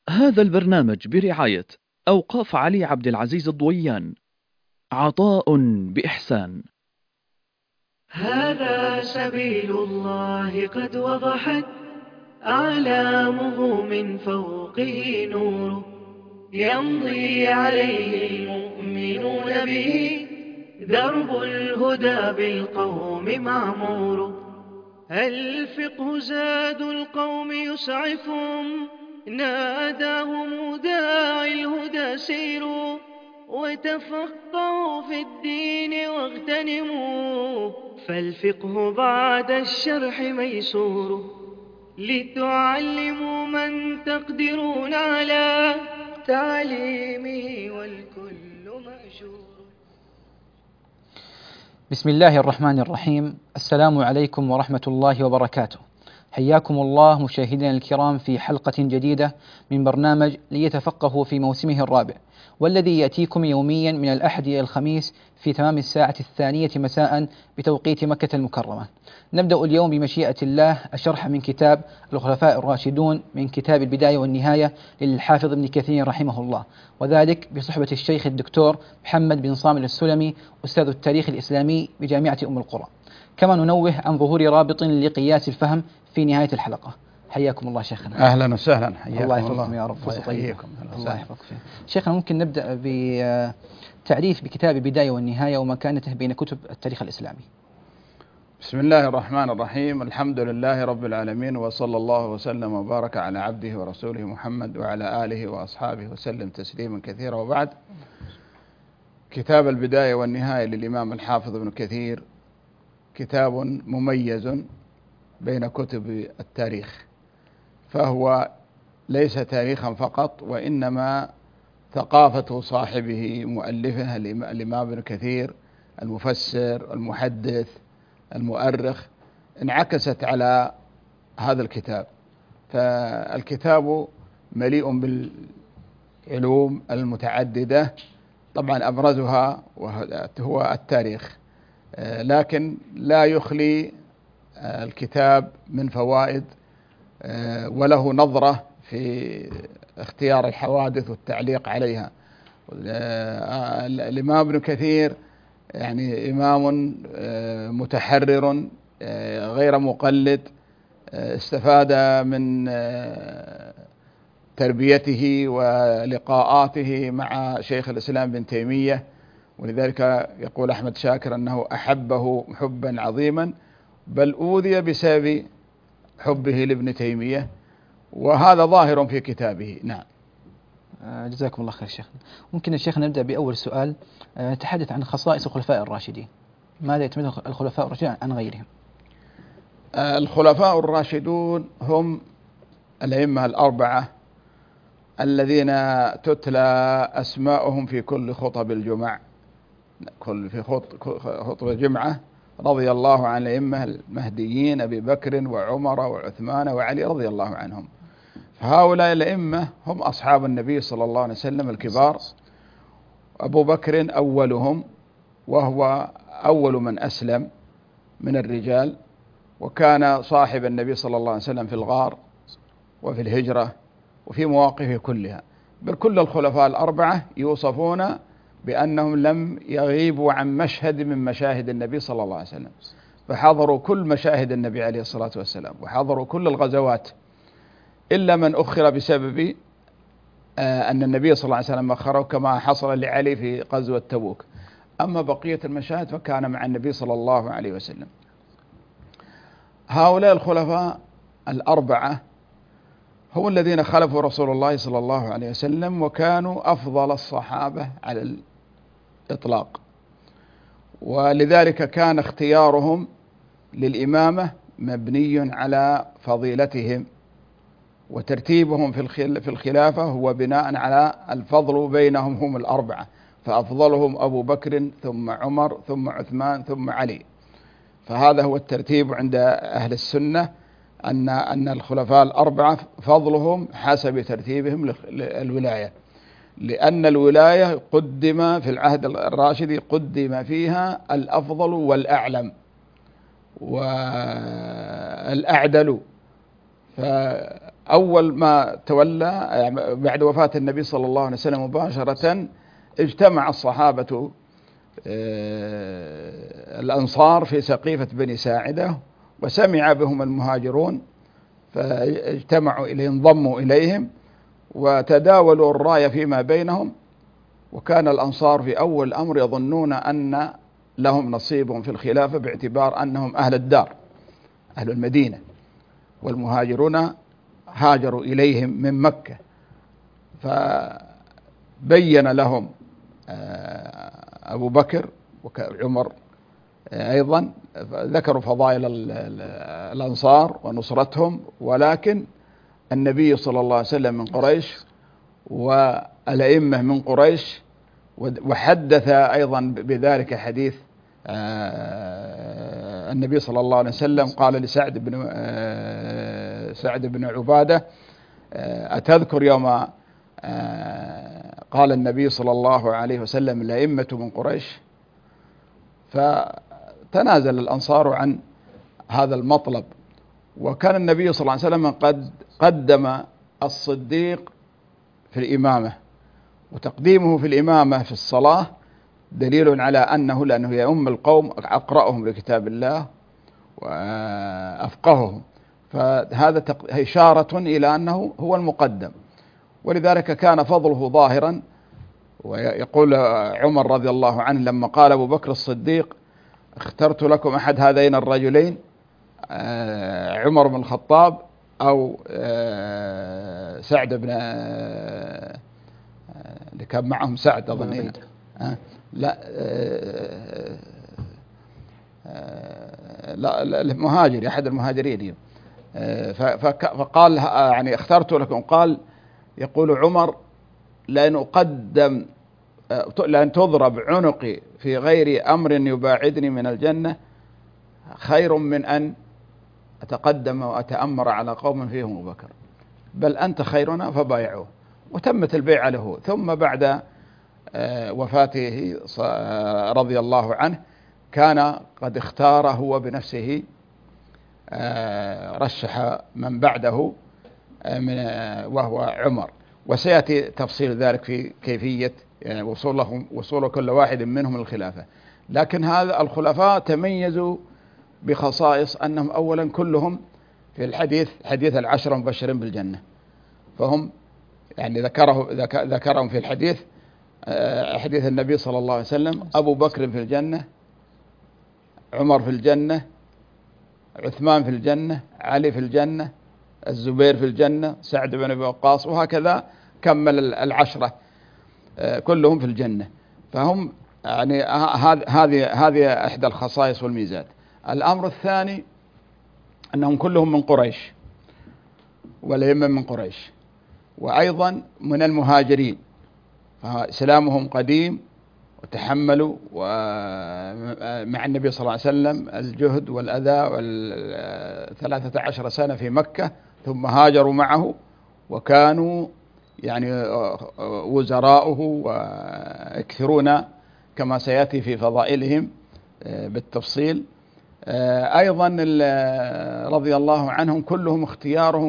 هذا البرنامج برعاية أوقاف علي عبد العزيز الضويان. عطاء بإحسان. هذا سبيل الله قد وضحت أعلامه، من فوقه نور يمضي عليه المؤمنون به، درب الهدى بالقوم معمور. الفقه زاد القوم يسعفهم، ناداهم داعي الهدى سيروا وتفقهوا في الدين واغتنموا، فالفقه بعد الشرح ميسور، لتعلموا من تقدرون على تعليمه والكل مأجور. بسم الله الرحمن الرحيم. السلام عليكم ورحمة الله وبركاته. حياكم الله مشاهدينا الكرام في حلقة جديدة من برنامج ليتفقهوا في موسمه الرابع، والذي يأتيكم يوميا من الأحد إلى الخميس في تمام الساعة 2 مساء بتوقيت مكة المكرمة. نبدأ اليوم بمشيئة الله الشرح من كتاب الخلفاء الراشدون من كتاب البداية والنهاية للحافظ ابن كثير رحمه الله، وذلك بصحبة الشيخ الدكتور محمد بن صامل السلمي أستاذ التاريخ الإسلامي بجامعة أم القرى. كما ننوه عن ظهور رابط لقياس الفهم في نهاية الحلقة. حياكم الله شيخنا. أهلا وسهلا، حياكم الله يحفظكم يا رب. الله يحييكم. الله يحفظك. شيخنا ممكن نبدأ بتعريف بكتاب البداية والنهاية ومكانته بين كتب التاريخ الإسلامي. بسم الله الرحمن الرحيم. الحمد لله رب العالمين، وصلى الله وسلم وبارك على عبده ورسوله محمد وعلى آله وأصحابه وسلم تسليما كثيرا، وبعد. كتاب البداية والنهاية للإمام الحافظ ابن كثير كتاب مميز بين كتب التاريخ، فهو ليس تاريخا فقط، وإنما ثقافة صاحبه مؤلفه الإمام ابن كثير المفسر المحدث المؤرخ انعكست على هذا الكتاب. فالكتاب مليء بالعلوم المتعددة، طبعا أبرزها هو التاريخ، لكن لا يخلي الكتاب من فوائد، وله نظرة في اختيار الحوادث والتعليق عليها. الإمام ابن كثير يعني إمام متحرر غير مقلد، استفاد من تربيته ولقاءاته مع شيخ الإسلام ابن تيمية، ولذلك يقول أحمد شاكر أنه أحبه حبا عظيما، بل أوذي بسبب حبه لابن تيمية، وهذا ظاهر في كتابه. نعم. جزاكم الله خير شيخنا. ممكن يا شيخنا نبدأ بأول سؤال، نتحدث عن خصائص الخلفاء الراشدين. ماذا يتميز الخلفاء الراشدين عن غيرهم؟ الخلفاء الراشدون هم الأئمة الأربعة الذين تتلى أسماؤهم في كل خطب الجمع، في خطبة جمعة، رضي الله عن الأئمة المهديين أبي بكر وعمر وعثمان وعلي رضي الله عنهم. فهؤلاء الأئمة هم أصحاب النبي صلى الله عليه وسلم الكبار. أبو بكر أولهم، وهو أول من أسلم من الرجال، وكان صاحب النبي صلى الله عليه وسلم في الغار وفي الهجرة وفي مواقفه كلها. بل كل الخلفاء الأربعة يوصفون بأنهم لم يغيبوا عن مشهد من مشاهد النبي صلى الله عليه وسلم، فحضروا كل مشاهد النبي عليه الصلاة والسلام، وحضروا كل الغزوات، إلا من أخر بسبب أن النبي صلى الله عليه وسلم أخره، كما حصل لعلي في غزوة تبوك. أما بقية المشاهد فكان مع النبي صلى الله عليه وسلم. هؤلاء الخلفاء الأربعة هم الذين خلفوا رسول الله صلى الله عليه وسلم، وكانوا أفضل الصحابة على الإطلاق، ولذلك كان اختيارهم للإمامة مبني على فضيلتهم، وترتيبهم في الخلافة هو بناء على الفضل بينهم هم الأربعة، فأفضلهم أبو بكر ثم عمر ثم عثمان ثم علي. فهذا هو الترتيب عند أهل السنة، أن الخلفاء الأربعة فضلهم حسب ترتيبهم للولاية، لأن الولاية قدم في العهد الراشدي قدم فيها الأفضل والأعلم والأعدل، أول ما تولى يعني بعد وفاة النبي صلى الله عليه وسلم مباشرة اجتمع الصحابة الأنصار في سقيفة بني ساعدة، وسمع بهم المهاجرون فاجتمعوا إليه، انضموا إليهم وتداولوا الراية فيما بينهم. وكان الأنصار في أول الأمر يظنون أن لهم نصيب في الخلافة باعتبار أنهم أهل الدار، أهل المدينة، والمهاجرون هاجروا إليهم من مكة. فبين لهم أبو بكر وعمر أيضا، ذكروا فضائل الأنصار ونصرتهم، ولكن النبي صلى الله عليه وسلم من قريش والأئمة من قريش، وحدث أيضا بذلك حديث النبي صلى الله عليه وسلم قال لسعد بن عبادة: أتذكر يوم قال النبي صلى الله عليه وسلم الأئمة من قريش؟ فتنازل الأنصار عن هذا المطلب. وكان النبي صلى الله عليه وسلم قد قدم الصديق في الإمامة، وتقديمه في الإمامة في الصلاة دليل على لأنه يؤم القوم أقرأهم لكتاب الله وأفقههم، فهذا إشارة إلى أنه هو المقدم، ولذلك كان فضله ظاهرا. ويقول عمر رضي الله عنه لما قال أبو بكر الصديق: اخترت لكم أحد هذين الرجلين، عمر بن الخطاب أو سعد بن اللي كان معهم سعد أظن، لا المهاجر، أحد المهاجرين. فقال يعني اخترت لكم، قال يقول عمر: لأن تضرب عنقي في غير أمر يباعدني من الجنة خير من أن أتقدم وأتأمر على قوم فيهم أبو بكر، بل أنت خيرنا فبايعوه. وتمت البيعة له. ثم بعد وفاته رضي الله عنه كان قد اختار هو بنفسه، رشح من بعده وهو عمر، وسيأتي تفصيل ذلك في كيفية وصول كل واحد منهم الخلافة. لكن هذا الخلفاء تميزوا بخصائص أنهم أولا كلهم في الحديث حديث العشرة المبشرين بالجنة، فهم يعني ذكرهم في الحديث حديث النبي صلى الله عليه وسلم: أبو بكر في الجنة، عمر في الجنة، عثمان في الجنة، علي في الجنة، الزبير في الجنة، سعد بن أبي وقاص، وهكذا كمل العشرة كلهم في الجنة. فهم يعني هذه إحدى الخصائص والميزات. الأمر الثاني أنهم كلهم من قريش، والأئمة من قريش، وأيضا من المهاجرين، فإسلامهم قديم وتحملوا مع النبي صلى الله عليه وسلم الجهد والأذى 13 سنة في مكة، ثم هاجروا معه وكانوا يعني وزراؤه ويكثرون كما سيأتي في فضائلهم بالتفصيل. أيضا رضي الله عنهم كلهم اختيارهم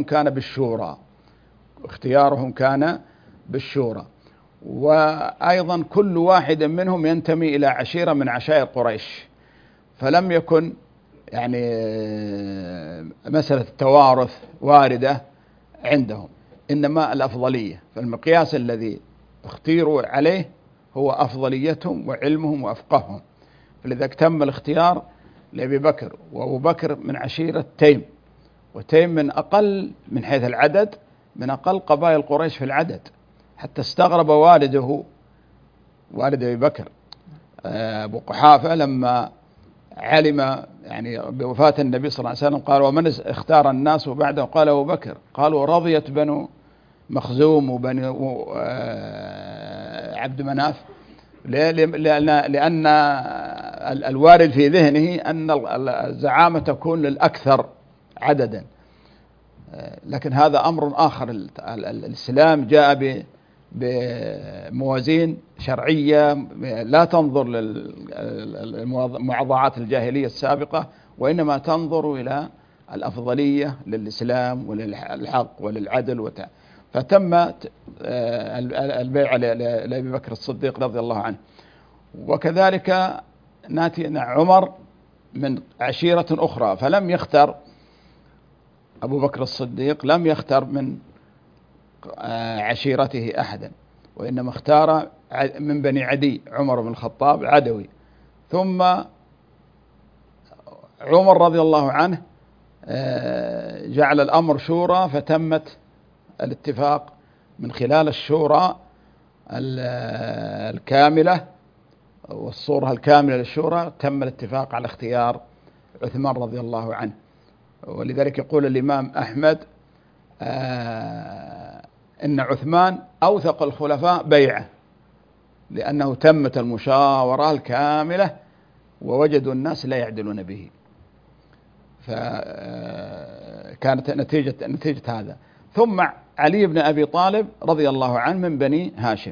كان بالشورى، وأيضا كل واحد منهم ينتمي إلى عشيرة من عشائر قريش، فلم يكن يعني مسألة التوارث واردة عندهم، إنما الأفضلية. فالمقياس الذي اختيروا عليه هو أفضليتهم وعلمهم وأفقههم. فلذلك تم الاختيار لأبي بكر، وأبو بكر من عشيرة تيم، وتيم من أقل من حيث العدد، من أقل قبائل قريش في العدد، حتى استغرب والد أبي بكر أبو قحافة لما علم يعني بوفاة النبي صلى الله عليه وسلم، قال: ومن اختار الناس بعده؟ قال: أبو بكر. قالوا: رضيت بنو مخزوم وبنو عبد مناف، لأن الوارد في ذهنه أن الزعامة تكون للأكثر عددا. لكن هذا أمر آخر. الإسلام جاء بموازين شرعية لا تنظر للمواضعات الجاهلية السابقة، وإنما تنظر إلى الأفضلية للإسلام وللحق وللعدل فتم البيعة لأبي بكر الصديق رضي الله عنه. وكذلك ناتي عمر من عشيرة أخرى، فلم يختر أبو بكر الصديق لم يختر من عشيرته أحدا، وإنما اختار من بني عدي عمر بن الخطاب عدوي. ثم عمر رضي الله عنه جعل الأمر شورى، فتمت الاتفاق من خلال الشورى الكاملة والصورة الكاملة للشورى، تم الاتفاق على اختيار عثمان رضي الله عنه. ولذلك يقول الإمام أحمد إن عثمان أوثق الخلفاء بيعة، لأنه تمت المشاورة الكاملة ووجدوا الناس لا يعدلون به، فكانت نتيجة هذا. ثم علي بن أبي طالب رضي الله عنه من بني هاشم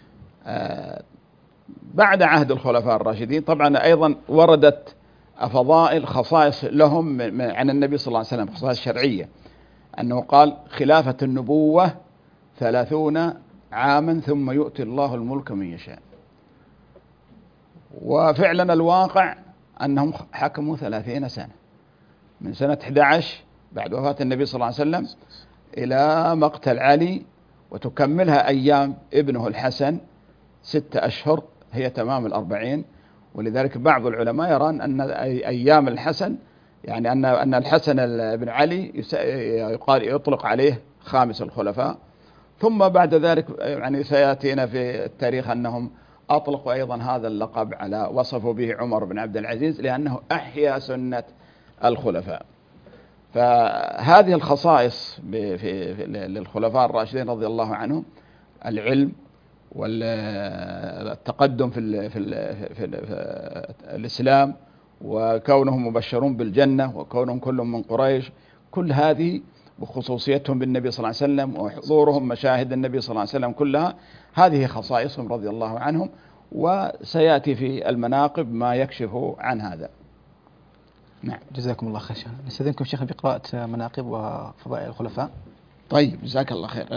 بعد عهد الخلفاء الراشدين. طبعا أيضا وردت فضائل خصائص لهم عن النبي صلى الله عليه وسلم، خصائص شرعية، أنه قال خلافة النبوة 30 عاما ثم يؤتي الله الملك من يشاء. وفعلا الواقع أنهم حكموا 30 سنة، من سنة 11 بعد وفاة النبي صلى الله عليه وسلم إلى مقتل علي، وتكملها أيام ابنه الحسن 6 أشهر هي تمام 40. ولذلك بعض العلماء يرون أن أيام الحسن يعني أن الحسن بن علي يطلق عليه خامس الخلفاء. ثم بعد ذلك يعني سيأتينا في التاريخ أنهم أطلقوا أيضا هذا اللقب على وصفوا به عمر بن عبد العزيز لأنه أحيا سنة الخلفاء. فهذه الخصائص للخلفاء الراشدين رضي الله عنهم: العلم والتقدم في الإسلام، وكونهم مبشرون بالجنة، وكونهم كلهم من قريش، كل هذه وخصوصيتهم بالنبي صلى الله عليه وسلم وحضورهم مشاهد النبي صلى الله عليه وسلم، كلها هذه خصائصهم رضي الله عنهم. وسيأتي في المناقب ما يكشف عن هذا. نعم. جزاكم الله خير. نستأذنكم شيخ بقراءة مناقب وفضائل الخلفاء. طيب، جزاك الله خير.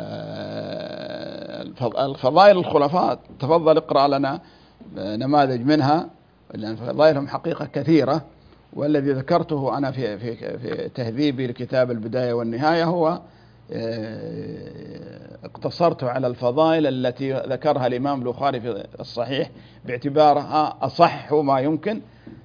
الفضائل الخلفاء تفضل اقرأ لنا نماذج منها، لأن فضائلهم حقيقة كثيرة، والذي ذكرته أنا في تهذيبي لكتاب البداية والنهاية هو اقتصرت على الفضائل التي ذكرها الإمام البخاري في الصحيح باعتبارها أصح ما يمكن،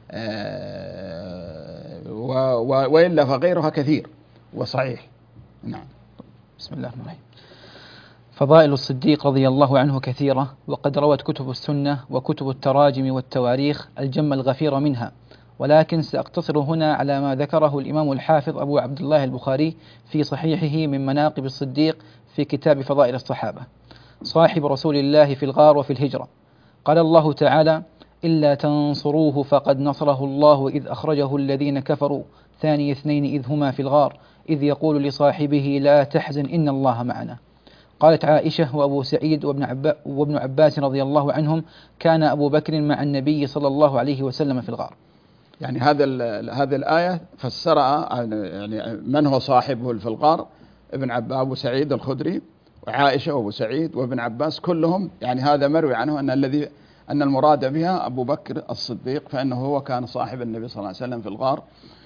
وإلا فغيرها كثير وصحيح. نعم. بسم الله الرحمن الرحيم. فضائل الصديق رضي الله عنه كثيرة، وقد روت كتب السنة وكتب التراجم والتواريخ الجم الغفير منها، ولكن سأقتصر هنا على ما ذكره الإمام الحافظ أبو عبد الله البخاري في صحيحه من مناقب الصديق في كتاب فضائل الصحابة: صاحب رسول الله في الغار وفي الهجرة. قال الله تعالى: إلا تنصروه فقد نصره الله إذ أخرجه الذين كفروا ثاني اثنين إذ هما في الغار إذ يقول لصاحبه لا تحزن إن الله معنا. قالت عائشة وأبو سعيد وابن عباس رضي الله عنهم: كان أبو بكر مع النبي صلى الله عليه وسلم في الغار. يعني هذه الآية فسرها يعني من هو صاحبه في الغار: أبو سعيد الخدري وعائشة وأبو سعيد وابن عباس، كلهم يعني هذا مروي عنه أن المراد بها أبو بكر الصديق، فإنه هو كان صاحب النبي صلى الله عليه وسلم في الغار.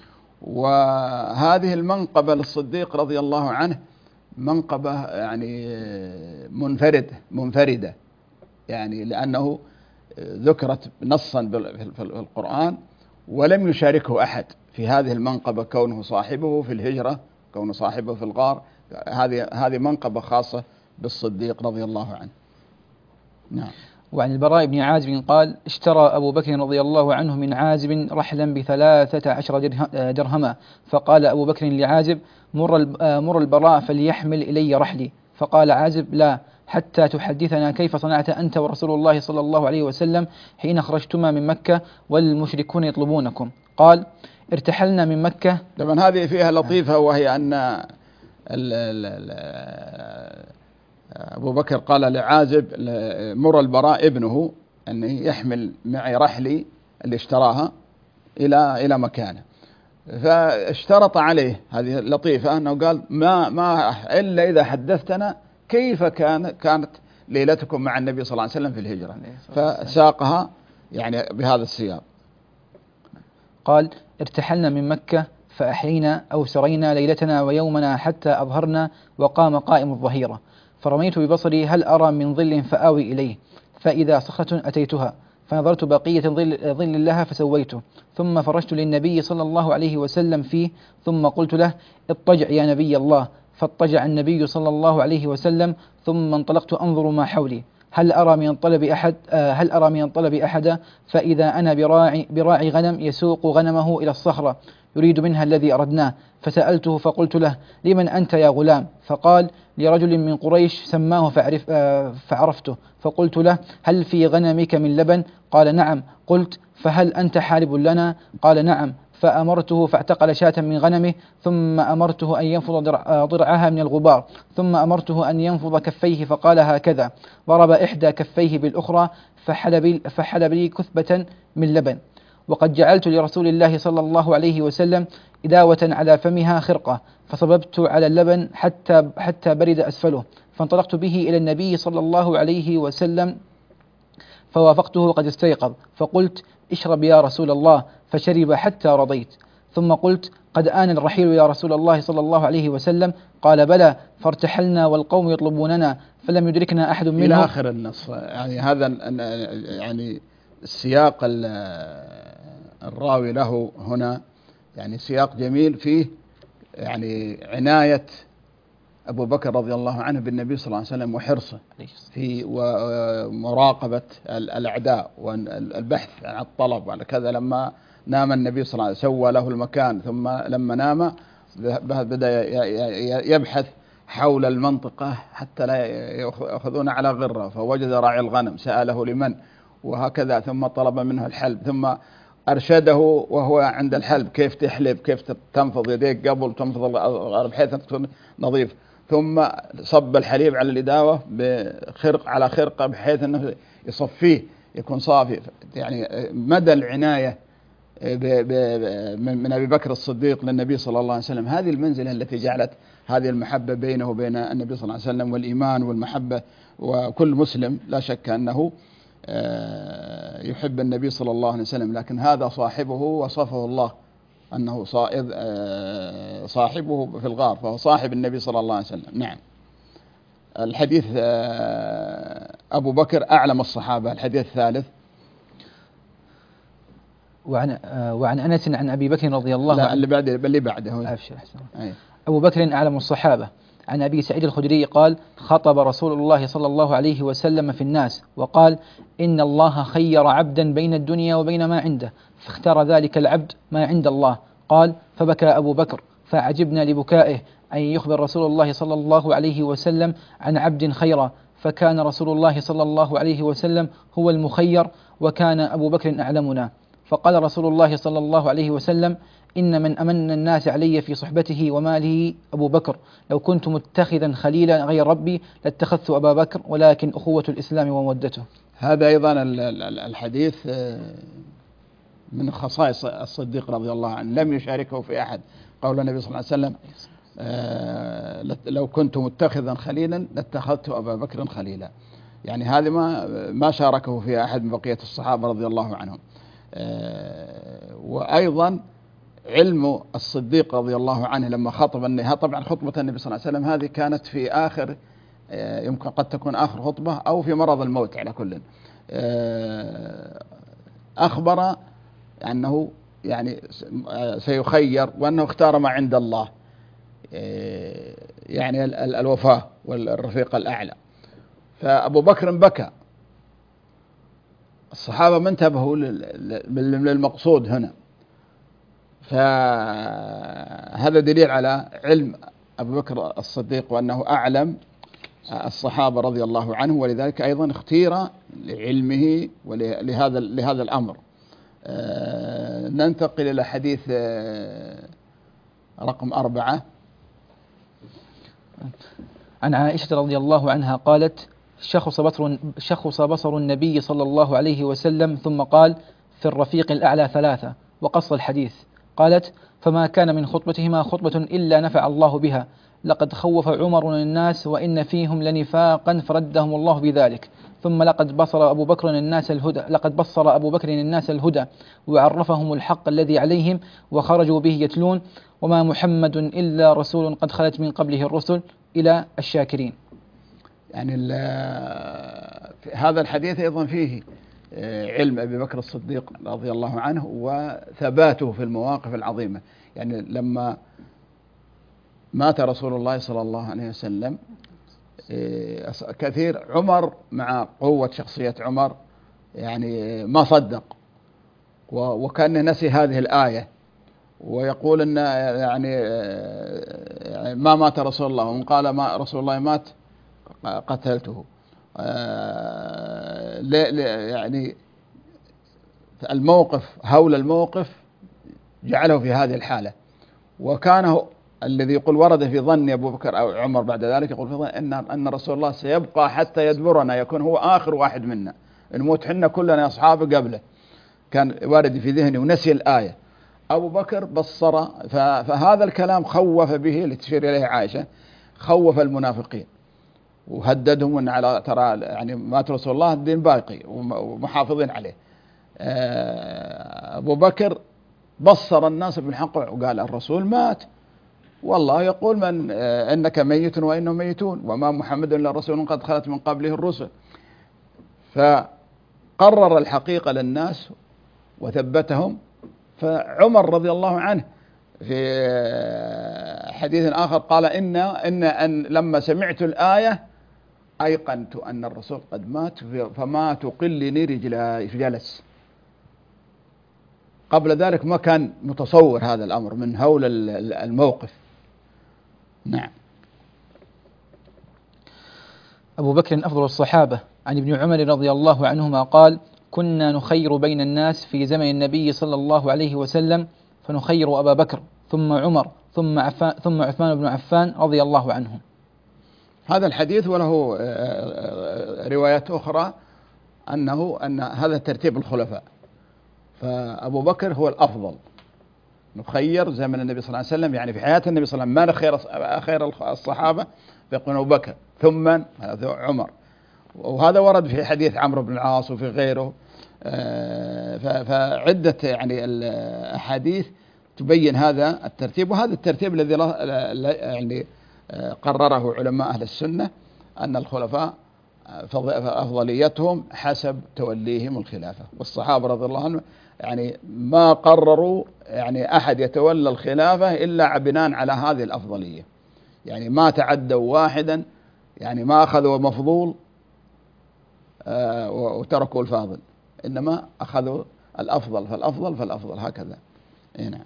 وهذه المنقبة للصديق رضي الله عنه منقبة يعني منفردة، يعني لأنه ذكرت نصا في القرآن ولم يشاركه أحد في هذه المنقبة، كونه صاحبه في الهجرة، كونه صاحبه في الغار. هذه منقبة خاصة بالصديق رضي الله عنه. نعم. وعن البراء بن عازب قال: اشترى أبو بكر رضي الله عنه من عازب رحلا ب13 درهما، فقال أبو بكر لعازب: مر البراء فليحمل إلي رحلي. فقال عازب: لا، حتى تحدثنا كيف صنعت أنت ورسول الله صلى الله عليه وسلم حين خرجتما من مكة والمشركون يطلبونكم. قال: ارتحلنا من مكة. طبعا هذه فيها لطيفة، وهي أن أبو بكر قال لعازب: مر البراء ابنه أن يحمل معي رحلي اللي اشتراها إلى مكانه. فاشترط عليه، هذه لطيفة، أنه قال ما إلا إذا حدثتنا كيف كانت ليلتكم مع النبي صلى الله عليه وسلم في الهجرة، فساقها يعني بهذا السياق. قال: ارتحلنا من مكة فأحيينا أو سرينا ليلتنا ويومنا حتى أظهرنا، وقام قائم الظهيرة، فرميت ببصري هل أرى من ظل فآوي إليه، فإذا صخرة أتيتها، فنظرت بقية ظل لها فسويته، ثم فرشت للنبي صلى الله عليه وسلم فيه، ثم قلت له: اضطجع يا نبي الله، فاضطجع النبي صلى الله عليه وسلم، ثم انطلقت أنظر ما حولي هل أرى من الطلب أحدا، فإذا أنا براعي غنم يسوق غنمه إلى الصخرة يريد منها الذي أردناه، فسألته فقلت له: لمن أنت يا غلام؟ فقال: لرجل من قريش سماه فعرفته، فقلت له: هل في غنمك من لبن؟ قال: نعم. قلت: فهل أنت حالب لنا؟ قال: نعم. فأمرته فاعتقل شاة من غنمه، ثم أمرته أن ينفض ضرعها من الغبار، ثم أمرته أن ينفض كفيه، فقال هكذا، ضرب إحدى كفيه بالأخرى فحلب لي كثبة من لبن. وقد جعلت لرسول الله صلى الله عليه وسلم إداوة على فمها خرقة، فصببت على اللبن حتى برد أسفله، فانطلقت به إلى النبي صلى الله عليه وسلم، فوافقته قد استيقظ، فقلت: اشرب يا رسول الله، فشرب حتى رضيت. ثم قلت: قد آن الرحيل يا رسول الله صلى الله عليه وسلم. قال: بلى. فارتحلنا والقوم يطلبوننا، فلم يدركنا أحد منهم. إلى آخر النص. يعني هذا يعني السياق الراوي له هنا يعني سياق جميل فيه يعني عناية أبو بكر رضي الله عنه بالنبي صلى الله عليه وسلم، وحرصه في ومراقبة الأعداء والبحث عن الطلب وعلى كذا. لما نام النبي صلى الله عليه وسلم سوى له المكان، ثم لما نام بدأ يبحث حول المنطقة حتى لا يأخذون على غرة، فوجد راعي الغنم سأله لمن، وهكذا، ثم طلب منه الحلب، ثم أرشده وهو عند الحلب كيف تحلب، كيف تنفض يديك قبل تنفض بحيث أن تكون نظيف، ثم صب الحليب على الإداوة بخرق على خرقة بحيث أنه يصفيه يكون صافي. يعني مدى العناية من أبي بكر الصديق للنبي صلى الله عليه وسلم، هذه المنزلة التي جعلت هذه المحبة بينه وبين النبي صلى الله عليه وسلم، والإيمان والمحبة. وكل مسلم لا شك أنه يحب النبي صلى الله عليه وسلم، لكن هذا صاحبه وصفه الله أنه صاحبه في الغار، فهو صاحب النبي صلى الله عليه وسلم. نعم. الحديث أبو بكر أعلم الصحابة. الحديث الثالث: وعن أنس عن أبي بكر رضي الله عنه. اللي بعده أبشر أحسن. أبو بكر أعلم الصحابة. عن أبي سعيد الخدري قال: خطب رسول الله صلى الله عليه وسلم في الناس وقال: إن الله خير عبدا بين الدنيا وبين ما عنده، فاختار ذلك العبد ما عند الله. قال: فبكى أبو بكر، فعجبنا لبكائه أن يخبر رسول الله صلى الله عليه وسلم عن عبد خيرا، فكان رسول الله صلى الله عليه وسلم هو المخير، وكان أبو بكر أعلمنا. فقال رسول الله صلى الله عليه وسلم: إن من أمن الناس علي في صحبته وماله أبو بكر، لو كنت متخذا خليلا غير ربي لاتخذت أبا بكر، ولكن أخوة الإسلام ومودته. هذا أيضا الحديث من خصائص الصديق رضي الله عنه، لم يشاركه في أحد. قول النبي صلى الله عليه وسلم: لو كنت متخذا خليلا لاتخذت أبا بكر خليلا. يعني هذا ما شاركه في أحد من بقية الصحابة رضي الله عنهم. وأيضا علم الصديق رضي الله عنه لما خطب النهاية، طبعا خطبة النبي صلى الله عليه وسلم هذه كانت في آخر، يمكن قد تكون آخر خطبة أو في مرض الموت، على كل أخبر أنه يعني سيخير، وأنه اختار ما عند الله، يعني الوفاة والرفيق الأعلى. فأبو بكر بكى. الصحابة ما انتبهوا للمقصود هنا، فهذا دليل على علم أبو بكر الصديق وأنه أعلم الصحابة رضي الله عنه، ولذلك أيضا اختير لعلمه ولهذا الأمر. ننتقل إلى حديث رقم 4. عن عائشة رضي الله عنها قالت: شخص بصر النبي صلى الله عليه وسلم ثم قال: في الرفيق الأعلى 3، وقص الحديث. قالت: فما كان من خطبتهما خطبة إلا نفع الله بها، لقد خوف عمر الناس وإن فيهم لنفاقا فردهم الله بذلك، ثم لقد بصر أبو بكر الناس الهدى وعرفهم الحق الذي عليهم وخرجوا به يتلون، وما محمد إلا رسول قد خلت من قبله الرسل، إلى الشاكرين. يعني هذا الحديث أيضا فيه علم أبي بكر الصديق رضي الله عنه وثباته في المواقف العظيمة. يعني لما مات رسول الله صلى الله عليه وسلم كثير عمر مع قوة شخصية عمر يعني ما صدق، وكان نسي هذه الآية، ويقول أن يعني ما مات رسول الله، ومن قال ما رسول الله مات قتلته. يعني الموقف هول الموقف جعله في هذه الحالة. وكان الذي يقول ورد في ظن أبو بكر أو عمر بعد ذلك يقول في ظن أن رسول الله سيبقى حتى يدبرنا، يكون هو آخر واحد منا، نموت حنا كلنا أصحابه قبله. كان وارد في ذهنه ونسي الآية. أبو بكر بصر، فهذا الكلام خوف به، لتشير إليه عائشة، خوف المنافقين وهددهم أن على ترى يعني مات رسول الله الدين باقي ومحافظين عليه. أبو بكر بصر الناس بالحق وقال: الرسول مات، والله يقول من إنك ميت وإنهم ميتون، وما محمد إلا رسول قد خلت من قبله الرسل. فقرر الحقيقة للناس وثبتهم. فعمر رضي الله عنه في حديث آخر قال: إن لما سمعت الآية أيقنت أن الرسول قد مات، فما تقلني رجلاي، فجلس. قبل ذلك ما كان متصور هذا الأمر من هول الموقف. نعم. أبو بكر أفضل الصحابة. عن ابن عمر رضي الله عنهما قال: كنا نخير بين الناس في زمن النبي صلى الله عليه وسلم، فنخير أبا بكر ثم عمر ثم عثمان بن عفان رضي الله عنهم. هذا الحديث وله روايات أخرى أن هذا ترتيب الخلفاء، فأبو بكر هو الأفضل، نخير زمن النبي صلى الله عليه وسلم، يعني في حياة النبي صلى الله عليه وسلم ما خير الصحابة، فيقول أبو بكر ثم عمر. وهذا ورد في حديث عمرو بن العاص وفي غيره. فعدة يعني الأحاديث تبين هذا الترتيب، وهذا الترتيب الذي يعني قرره علماء أهل السنة، أن الخلفاء أفضليتهم حسب توليهم الخلافة. والصحابة رضي الله عنهم يعني ما قرروا يعني أحد يتولى الخلافة إلا بناء على هذه الأفضلية، يعني ما تعدوا واحدا، يعني ما أخذوا مفضول وتركوا الفاضل، إنما أخذوا الأفضل فالأفضل هكذا. نعم.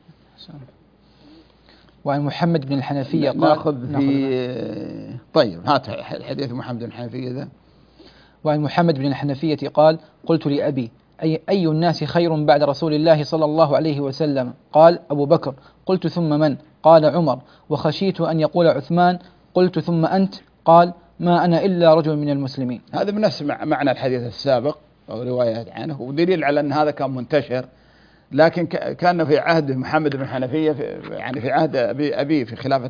وعن محمد بن الحنفية قال: نأخذ في طيب هات الحديث محمد بن الحنفية ذا. وعن محمد بن الحنفية قال: قلت لأبي: أي الناس خير بعد رسول الله صلى الله عليه وسلم؟ قال: أبو بكر. قلت: ثم من؟ قال: عمر. وخشيت أن يقول عثمان. قلت: ثم أنت؟ قال: ما أنا إلا رجل من المسلمين. هذا بنفس معنى الحديث السابق أو روايات عنه، ودليل على أن هذا كان منتشر، لكن كان في عهد محمد بن الحنفية يعني في عهد أبيه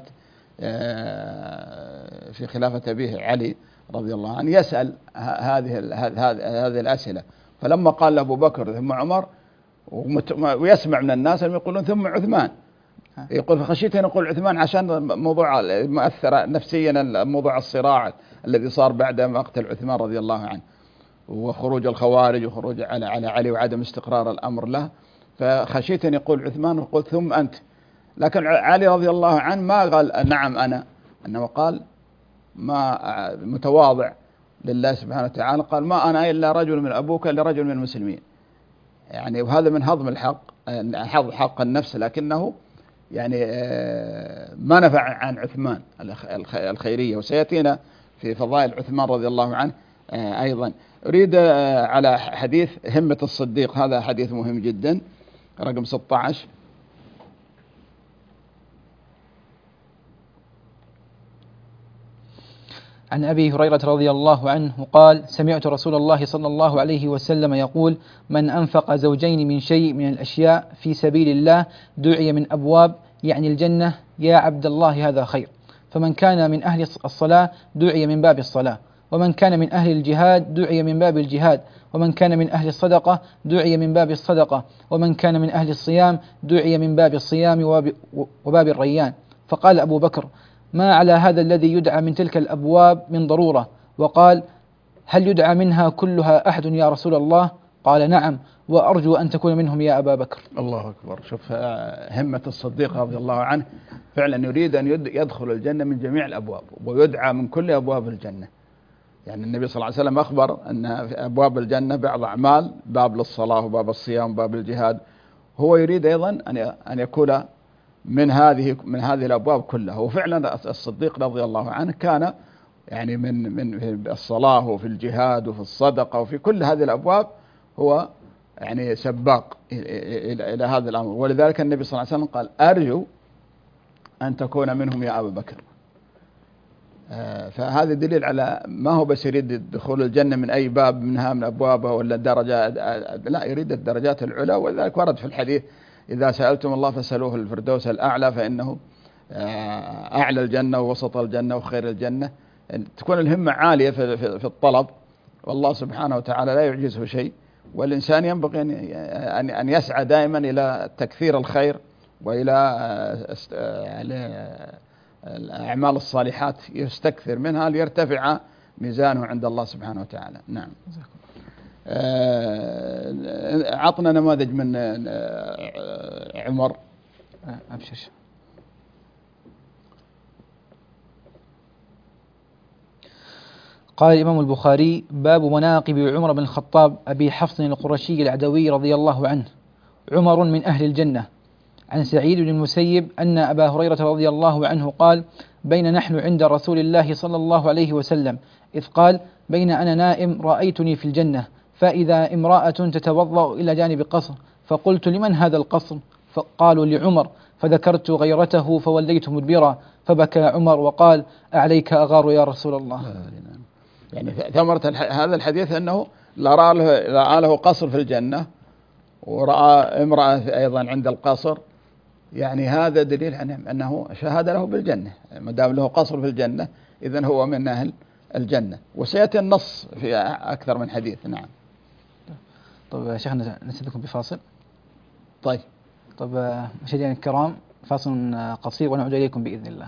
في خلافة أبيه علي رضي الله عنه، يسأل هذه الأسئلة. فلما قال أبو بكر ثم عمر، ويسمع من الناس يقولون ثم عثمان، يقول فخشيت أن يقول عثمان عشان موضوع مؤثر نفسيا، موضوع الصراع الذي صار بعد مقتل عثمان رضي الله عنه، وخروج الخوارج وخروج على علي وعدم استقرار الأمر له، فخشيت أن يقول عثمان وقلت ثم أنت. لكن علي رضي الله عنه ما قال نعم أنا، إنما قال ما متواضع لله سبحانه وتعالى، قال ما أنا إلا رجل من أبوك إلا رجل من المسلمين. يعني وهذا من هضم الحق، حق النفس، لكنه يعني ما نفع عن عثمان الخيرية، وسيأتينا في فضائل عثمان رضي الله عنه أيضا. أريد على حديث همة الصديق، هذا حديث مهم جدا، رقم 16. عن أبي هريرة رضي الله عنه قال: سمعت رسول الله صلى الله عليه وسلم يقول: من أنفق زوجين من شيء من الأشياء في سبيل الله دعي من أبواب يعني الجنة يا عبد الله هذا خير. فمن كان من أهل الصلاة دعي من باب الصلاة، ومن كان من أهل الجهاد دعي من باب الجهاد، ومن كان من أهل الصدقة دعي من باب الصدقة، ومن كان من أهل الصيام دعي من باب الصيام وباب الريان. فقال أبو بكر: ما على هذا الذي يدعى من تلك الأبواب من ضرورة؟ وقال: هل يدعى منها كلها أحد يا رسول الله؟ قال: نعم، وأرجو أن تكون منهم يا أبا بكر. الله أكبر. شوف همة الصديق رضي الله عنه، فعلا يريد أن يدخل الجنة من جميع الأبواب ويدعى من كل أبواب الجنة. يعني النبي صلى الله عليه وسلم أخبر أن في أبواب الجنة بعض أعمال، باب للصلاة وباب الصيام وباب الجهاد. هو يريد أيضا أن يكون من هذه الأبواب كلها. وفعلا الصديق رضي الله عنه كان يعني من الصلاة وفي الجهاد وفي الصدقة وفي كل هذه الأبواب هو يعني سباق إلى هذا الأمر. ولذلك النبي صلى الله عليه وسلم قال: أرجو أن تكون منهم يا أبا بكر. فهذا دليل على ما هو بس يريد دخول الجنة من أي باب منها من أبوابها ولا الدرجات، لا، يريد الدرجات العلى. ولذلك ورد في الحديث: إذا سألتم الله فاسألوه الفردوس الأعلى، فإنه أعلى الجنة ووسط الجنة وخير الجنة. تكون الهمة عالية في الطلب، والله سبحانه وتعالى لا يعجزه شيء. والإنسان ينبغي أن يسعى دائما إلى تكثير الخير وإلى الأعمال الصالحات يستكثر منها ليرتفع ميزانه عند الله سبحانه وتعالى. نعم. عطنا نماذج من عمر. أبشر. قال الإمام البخاري: باب مناقب عمر بن الخطاب أبي حفص القرشي العدوي رضي الله عنه. عمر من أهل الجنة. عن سعيد بن المسيب أن أبا هريرة رضي الله عنه قال: بين نحن عند رسول الله صلى الله عليه وسلم إذ قال: بين أنا نائم رأيتني في الجنة، فإذا امرأة تتوضأ إلى جانب قصر، فقلت: لمن هذا القصر؟ فقالوا: لعمر. فذكرت غيرته فوليت مدبرا، فبكى عمر وقال: أعليك أغار يا رسول الله. يعني ثمرة هذا الحديث أنه رأى له قصر في الجنة، ورأى امرأة أيضا عند القصر. يعني هذا دليل أنه شهد له بالجنة، ما دام له قصر في الجنة إذن هو من أهل الجنة. وسيأتي النص في أكثر من حديث. نعم. طيب شيخنا نستأذنكم بفاصل. طيب مشاهدينا الكرام، فاصل قصير ونعود إليكم بإذن الله.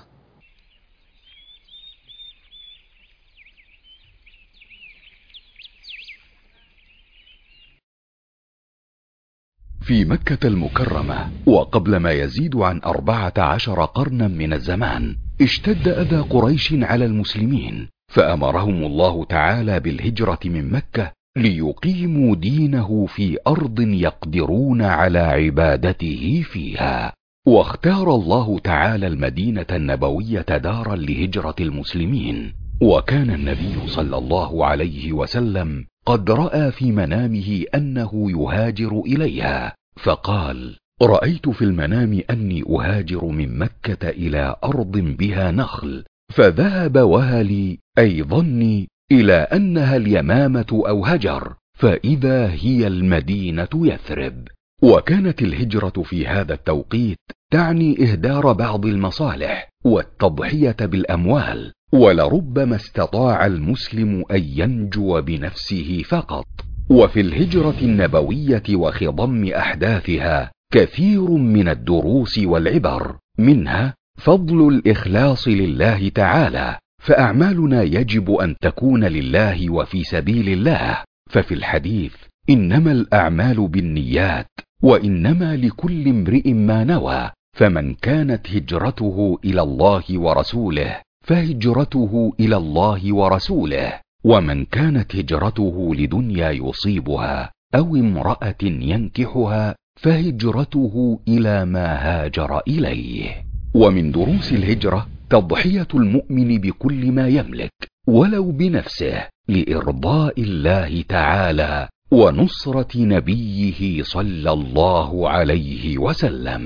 في مكة المكرمة وقبل ما يزيد عن 14 قرنا من الزمان، اشتد أذى قريش على المسلمين، فأمرهم الله تعالى بالهجرة من مكة ليقيموا دينه في أرض يقدرون على عبادته فيها. واختار الله تعالى المدينة النبوية دارا لهجرة المسلمين، وكان النبي صلى الله عليه وسلم قد رأى في منامه أنه يهاجر إليها، فقال: رأيت في المنام أني أهاجر من مكة إلى أرض بها نخل، فذهب وهلي أي ظني إلى أنها اليمامة أو هجر، فإذا هي المدينة يثرب. وكانت الهجرة في هذا التوقيت تعني إهدار بعض المصالح والتضحية بالأموال، ولربما استطاع المسلم أن ينجو بنفسه فقط. وفي الهجرة النبوية وخضم أحداثها كثير من الدروس والعبر، منها فضل الإخلاص لله تعالى، فأعمالنا يجب أن تكون لله وفي سبيل الله. ففي الحديث: إنما الأعمال بالنيات وإنما لكل امرئ ما نوى، فمن كانت هجرته إلى الله ورسوله فهجرته إلى الله ورسوله، ومن كانت هجرته لدنيا يصيبها أو امرأة ينكحها فهجرته إلى ما هاجر إليه. ومن دروس الهجرة تضحية المؤمن بكل ما يملك ولو بنفسه لإرضاء الله تعالى ونصرة نبيه صلى الله عليه وسلم.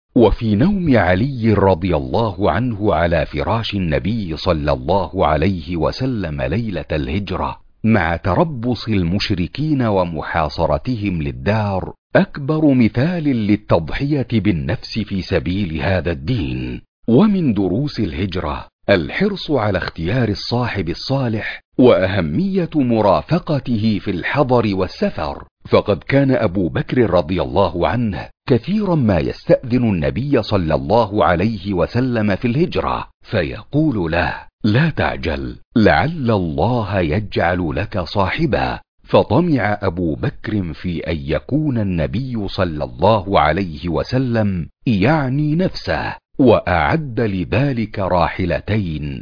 وفي نوم علي رضي الله عنه على فراش النبي صلى الله عليه وسلم ليلة الهجرة مع تربص المشركين ومحاصرتهم للدار أكبر مثال للتضحية بالنفس في سبيل هذا الدين. ومن دروس الهجرة الحرص على اختيار الصاحب الصالح وأهمية مرافقته في الحضر والسفر، فقد كان أبو بكر رضي الله عنه كثيرا ما يستأذن النبي صلى الله عليه وسلم في الهجرة فيقول له: لا تعجل، لعل الله يجعل لك صاحبا. فطمع أبو بكر في أن يكون النبي صلى الله عليه وسلم يعني نفسه، وأعد لذلك راحلتين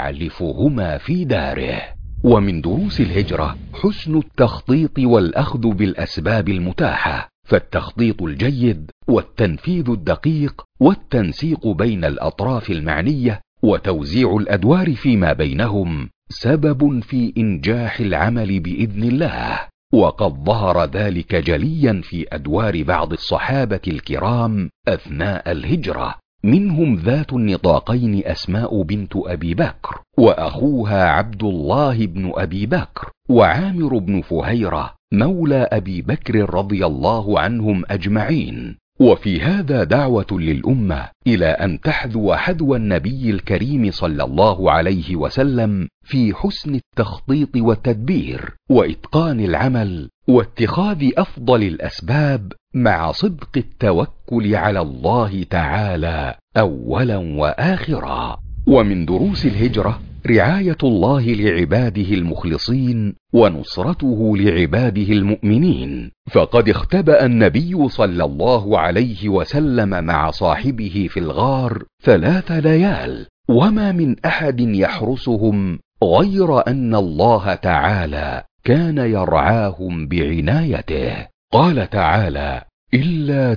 يعلفهما في داره. ومن دروس الهجرة حسن التخطيط والأخذ بالأسباب المتاحة، فالتخطيط الجيد والتنفيذ الدقيق والتنسيق بين الأطراف المعنية وتوزيع الأدوار فيما بينهم سبب في إنجاح العمل بإذن الله. وقد ظهر ذلك جليا في أدوار بعض الصحابة الكرام أثناء الهجرة، منهم ذات النطاقين أسماء بنت أبي بكر، وأخوها عبد الله بن أبي بكر، وعامر بن فهيرة مولى أبي بكر رضي الله عنهم أجمعين. وفي هذا دعوة للأمة إلى أن تحذو حذو النبي الكريم صلى الله عليه وسلم في حسن التخطيط والتدبير وإتقان العمل واتخاذ أفضل الأسباب مع صدق التوكل على الله تعالى أولا وآخرا. ومن دروس الهجرة رعاية الله لعباده المخلصين ونصرته لعباده المؤمنين، فقد اختبأ النبي صلى الله عليه وسلم مع صاحبه في الغار 3 ليال، وما من أحد يحرسهم غير أن الله تعالى كان يرعاهم بعنايته. قال تعالى: إلا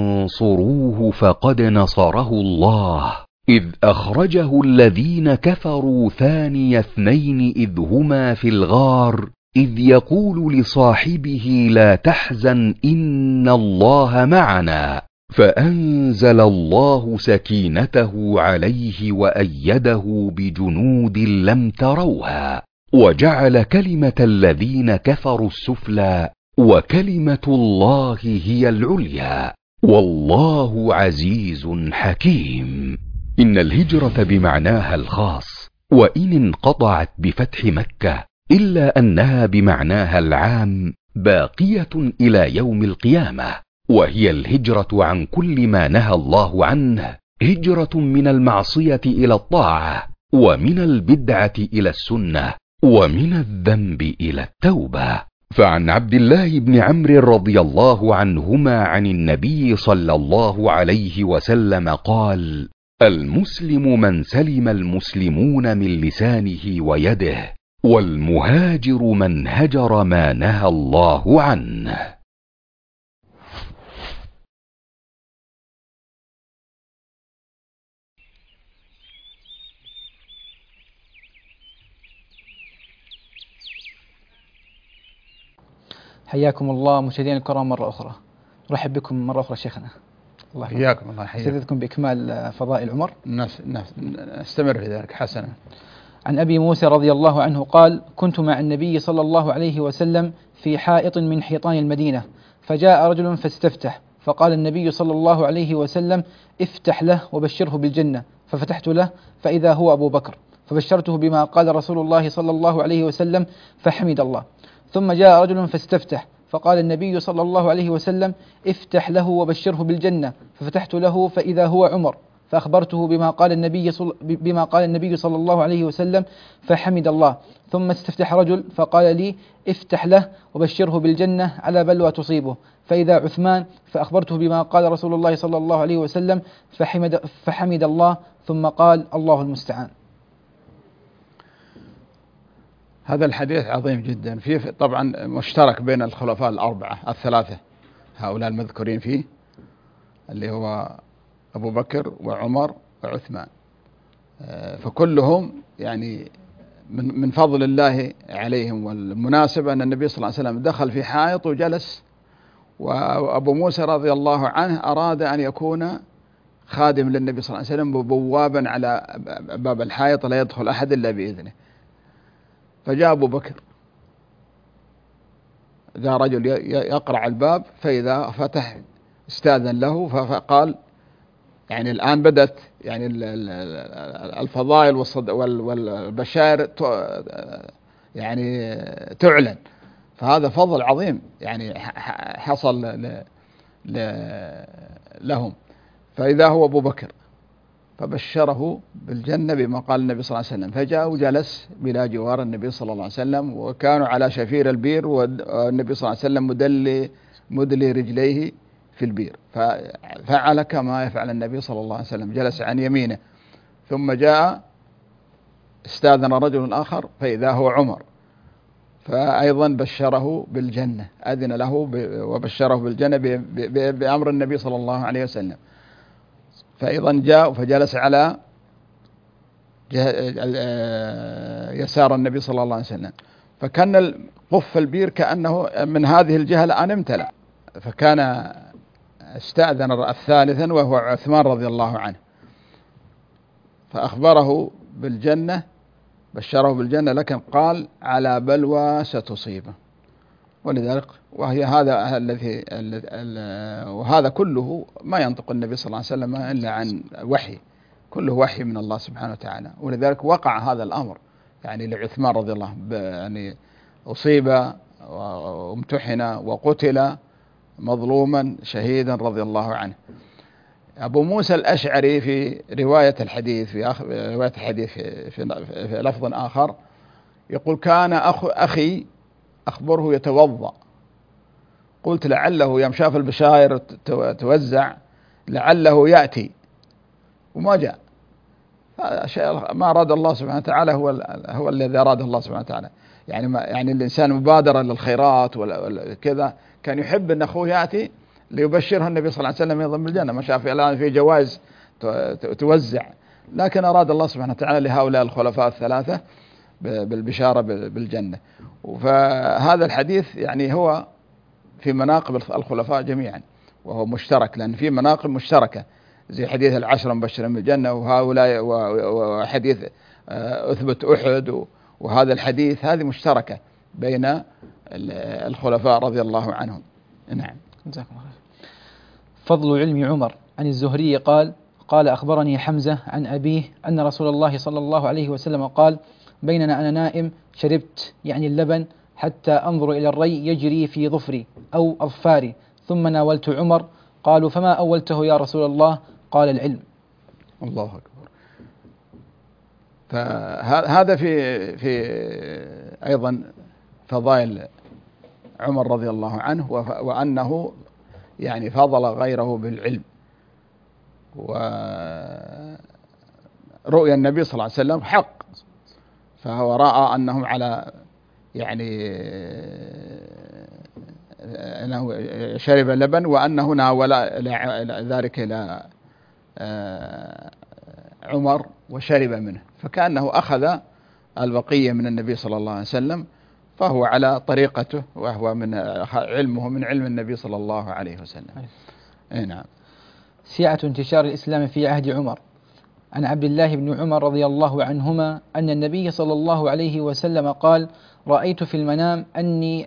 تنصروه فقد نصره الله إذ أخرجه الذين كفروا ثاني اثنين إذ هما في الغار إذ يقول لصاحبه لا تحزن إن الله معنا فأنزل الله سكينته عليه وأيده بجنود لم تروها وجعل كلمة الذين كفروا السفلى وكلمة الله هي العليا والله عزيز حكيم. إن الهجرة بمعناها الخاص وإن انقطعت بفتح مكة إلا أنها بمعناها العام باقية إلى يوم القيامة، وهي الهجرة عن كل ما نهى الله عنه، هجرة من المعصية إلى الطاعة، ومن البدعة إلى السنة، ومن الذنب إلى التوبة. فعن عبد الله بن عمرو رضي الله عنهما عن النبي صلى الله عليه وسلم قال: المسلم من سلم المسلمون من لسانه ويده، والمهاجر من هجر ما نهى الله عنه. حياكم الله مشاهدينا الكرام مرة أخرى، نرحب بكم مرة أخرى شيخنا. الله حياكم الله. سيدتكم بإكمال فضائل عمر، نستمر في ذلك. حسنا. عن أبي موسى رضي الله عنه قال: كنت مع النبي صلى الله عليه وسلم في حائط من حيطان المدينة، فجاء رجل فاستفتح، فقال النبي صلى الله عليه وسلم: افتح له وبشره بالجنة. ففتحت له فإذا هو أبو بكر، فبشرته بما قال رسول الله صلى الله عليه وسلم فحمد الله. ثم جاء رجل فاستفتح، فقال النبي صلى الله عليه وسلم: افتح له وبشره بالجنة. ففتحت له فإذا هو عمر، فأخبرته بما قال النبي صلى الله عليه وسلم فحمد الله. ثم استفتح رجل فقال لي: افتح له وبشره بالجنة على بلوى تصيبه، فإذا عثمان، فأخبرته بما قال رسول الله صلى الله عليه وسلم فحمد الله، ثم قال: الله المستعان. هذا الحديث عظيم جدا، فيه طبعا مشترك بين الخلفاء الأربعة الثلاثة هؤلاء المذكورين فيه، اللي هو أبو بكر وعمر وعثمان، فكلهم يعني من فضل الله عليهم. والمناسبة أن النبي صلى الله عليه وسلم دخل في حائط وجلس، وأبو موسى رضي الله عنه أراد أن يكون خادم للنبي صلى الله عليه وسلم بوابا على باب الحائط لا يدخل أحد إلا بإذنه. فجاء أبو بكر، جاء رجل يقرع الباب، فإذا فتح استاذن له، فقال يعني الآن بدأت يعني الفضائل والبشائر يعني تعلن، فهذا فضل عظيم يعني حصل لهم. فإذا هو أبو بكر فبشره بالجنة بما قال النبي صلى الله عليه وسلم، فجاء وجلس بلا جوار النبي صلى الله عليه وسلم، وكانوا على شفير البير، والنبي صلى الله عليه وسلم مدلي رجليه في البير، ففعل كما يفعل النبي صلى الله عليه وسلم، جلس عن يمينه. ثم جاء استاذن رجل آخر فإذا هو عمر، فأيضا بشره بالجنة، أذن له وبشره بالجنة بأمر النبي صلى الله عليه وسلم. فأيضا جاء فجلس على يسار النبي صلى الله عليه وسلم، فكان قف البير كأنه من هذه الجهة الآن امتلأ، فكان استأذن الثالثا وهو عثمان رضي الله عنه، فأخبره بالجنة، بشره بالجنة، لكن قال على بلوى ستصيبه. ولذلك وهي هذا الذي وهذا كله ما ينطق النبي صلى الله عليه وسلم إلا عن وحي، كله وحي من الله سبحانه وتعالى. ولذلك وقع هذا الأمر يعني لعثمان رضي الله عنه، يعني أصيب وامتحن وقتل مظلوما شهيدا رضي الله عنه. أبو موسى الأشعري في رواية الحديث في لفظ آخر يقول كان أخي أخبره يتوضأ، قلت لعله يوم شاف البشائر توزع لعله يأتي، وما جاء. ما أراد الله سبحانه وتعالى هو الذي أراد الله سبحانه وتعالى. يعني الإنسان مبادرة للخيرات وكذا، كان يحب أن أخوه يأتي ليبشرها النبي صلى الله عليه وسلم أيضا بالجنة، ما شاف الآن في جوائز توزع، لكن أراد الله سبحانه وتعالى لهؤلاء الخلفاء الثلاثة بالبشارة بالجنة. فهذا الحديث يعني هو في مناقب الخلفاء جميعا، وهو مشترك، لأن في مناقب مشتركة زي حديث العشرة مبشرين بالجنة، وهؤلاء وحديث أثبت أحد، وهذا الحديث هذه مشتركة بين الخلفاء رضي الله عنهم. نعم. جزاكم الله خير. فضل علم عمر. عن الزهري قال أخبرني حمزة عن أبيه أن رسول الله صلى الله عليه وسلم قال بيننا أنا نائم شربت يعني اللبن حتى أنظر إلى الري يجري في ظفري أو أظفاري، ثم ناولت عمر، قالوا فما أولته يا رسول الله؟ قال العلم. الله أكبر. فهذا في أيضا فضائل عمر رضي الله عنه، وأنه يعني فضل غيره بالعلم. ورؤيا النبي صلى الله عليه وسلم حق، فهو رأى أنهم على يعني أنه شرب اللبن، وأنه ناول ذلك إلى عمر وشرب منه، فكأنه أخذ البقية من النبي صلى الله عليه وسلم، فهو على طريقته، وهو من علمه من علم النبي صلى الله عليه وسلم. نعم. سعة انتشار الإسلام في عهد عمر. عن عبد الله بن عمر رضي الله عنهما أن النبي صلى الله عليه وسلم قال رأيت في المنام أني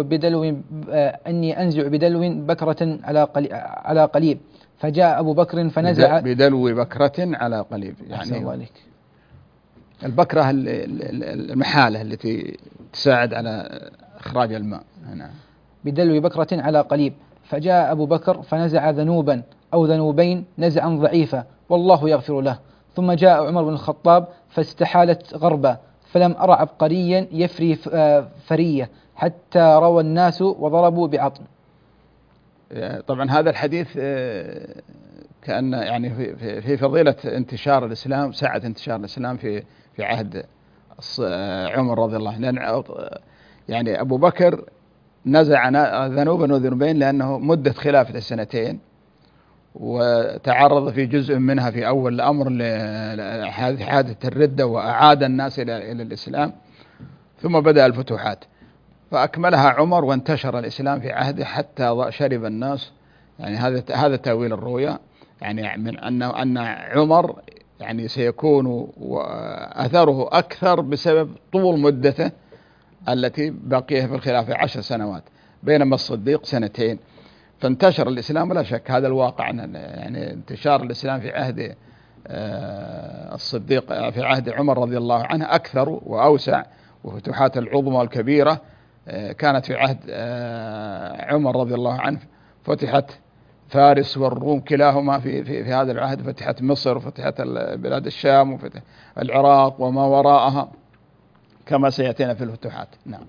أنزع بدلو بكرة على قليب، فجاء أبو بكر فنزع بدلو بكرة على قليب، يعني البكرة المحالة التي تساعد على إخراج الماء. نعم. بدلو بكرة على قليب، فجاء أبو بكر فنزع ذنوبا أو ذنوبين نزعا ضعيفا والله يغفر له، ثم جاء عمر بن الخطاب فاستحالت غربا، فلم أرى عبقريا يفري فرية حتى روى الناس وضربوا بعطن. طبعا هذا الحديث كأن يعني في فضيلة انتشار الإسلام، سعة انتشار الإسلام في عهد عمر رضي الله عنه، لأن يعني أبو بكر نزع ذنوبا وذنوبين لأنه مدة خلافة السنتين، وتعرض في جزء منها في أول الأمر لحادثة الردة، وأعاد الناس إلى الإسلام، ثم بدأ الفتوحات فأكملها عمر، وانتشر الإسلام في عهده حتى شرب الناس. يعني هذا تأويل الرؤيا، يعني من أن عمر يعني سيكون أثره أكثر بسبب طول مدته التي بقيها في الخلافة 10 سنوات، بينما الصديق 2 فانتشر الإسلام ولا شك. هذا الواقع يعني انتشار الإسلام في عهد الصديق في عهد عمر رضي الله عنه أكثر وأوسع، وفتوحات العظمى والكبيرة كانت في عهد عمر رضي الله عنه. فتحت فارس والروم كلاهما في هذا العهد، فتحت مصر وفتحت بلاد الشام وفتح العراق وما وراءها كما سيأتينا في الفتوحات. نعم.